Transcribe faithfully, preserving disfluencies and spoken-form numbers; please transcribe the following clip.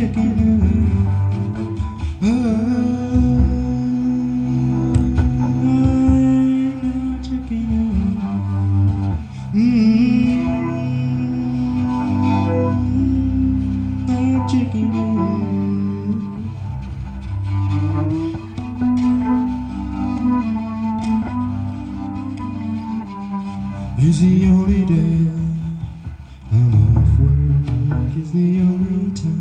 chicken. Oh, I'm a chicken. Mm-hmm. I'm a chicken. It's the only day I'm off work. It's the only time.